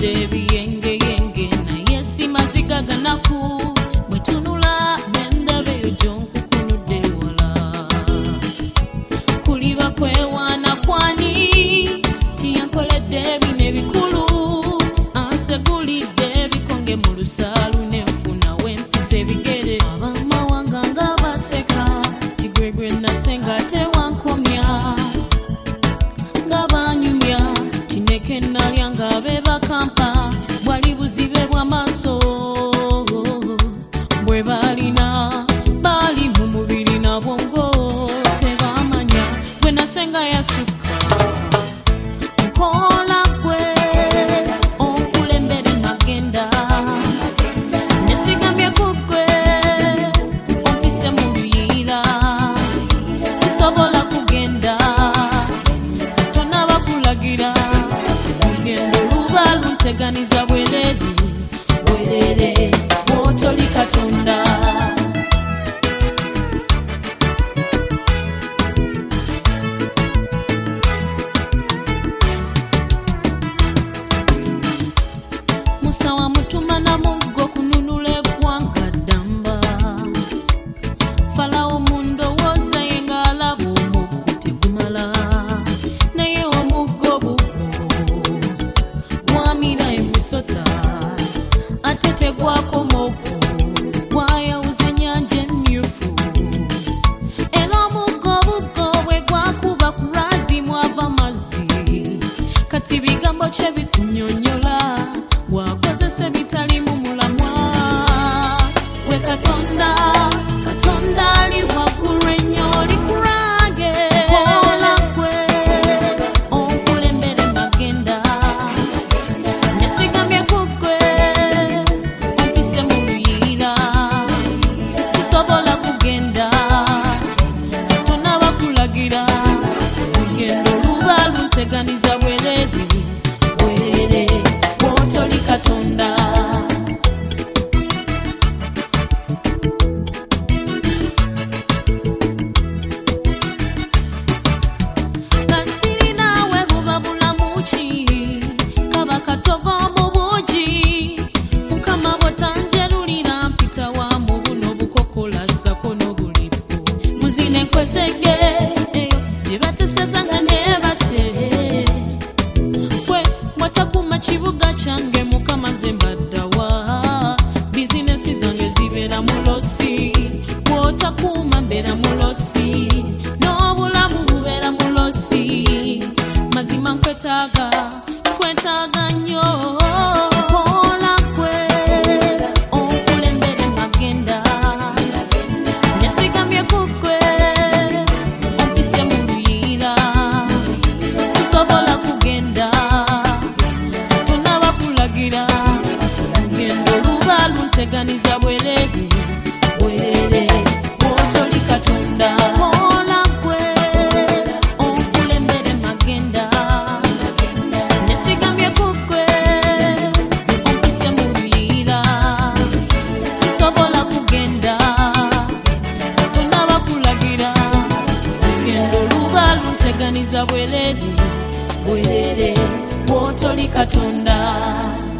bijjudde ebiyengeyenge naye si maziga ganaku bwe tunula n'endaba eyo gy'onkukunudde ewala kuliba kwewaana kwani tiyankoledde bino ebikulu ansegulidde ebikonge mu lusaalu n'enfuna w'empisa ebigere abamawanga nga baseka tigwegwe nasenga tewankomya nga banyumya kineke nalya nga be bakampa bwali buzibe bw'amaaso bwe balina bali mu mubiri na bwongo tebamanya bwe nasenga yasukka nkola gwe onkulembere magenda nesigamye ku gwe ompise mu luyiira sisobola kugenda tonaba kulagira olugendo luba lunteganiza bwerere bwerere bw'otoli Katonda musawa mutuma na muggo kununula eggwanga ddamba falawo mundowooza ye ng'alaba omuggo tegumala naye omuggo buggo gwamira emisota ate tegwakomoko gwayawuza ennyanja emmyufu era omuggo buggo bwe gwakuba ku lwazi mwava mazzi kati bigambo kye bikunnyonnyola wakozesa bitalimu mulamwa we Katonda Katonda ali waggulu ennyo likurage kola gwe onkulembere magenda nesigamye ku gwe ompise mu luyiira sisobola kugenda tonaba kulagira olugendo luba lunteganiza bwerere bwerere bw'otoli Katonda gasirinawe buba bulamu ki kaba katogo mu bugi mukama bwotanjerulira mpitawa mu buno bukokola ssako n'obulippo muzine nkwezege eyo gye batesezanga neebase kwe watakuma kibuga kyange mukama nze mbaddawa bizinesi zange zibeera mulosi bw'otakuuma mbeera mulosi n'obulamu bubeera mulosi mazima nkwetaaga nkwetaaga nnyo kola gwe onkulembere magenda nesigamye ku gwe ompise mu luyiira sisobola kugenda tonaba kulagira olugendo luba lunteganiza bwerere bwerere bw'otoli Katonda kola gwe onkulembere magenda nesigamye ku gwe ompise mu luyiira sisobola kugenda tonaba kulagira olugendo luba lunteganiza bwerere bwerere bw'otoli Katonda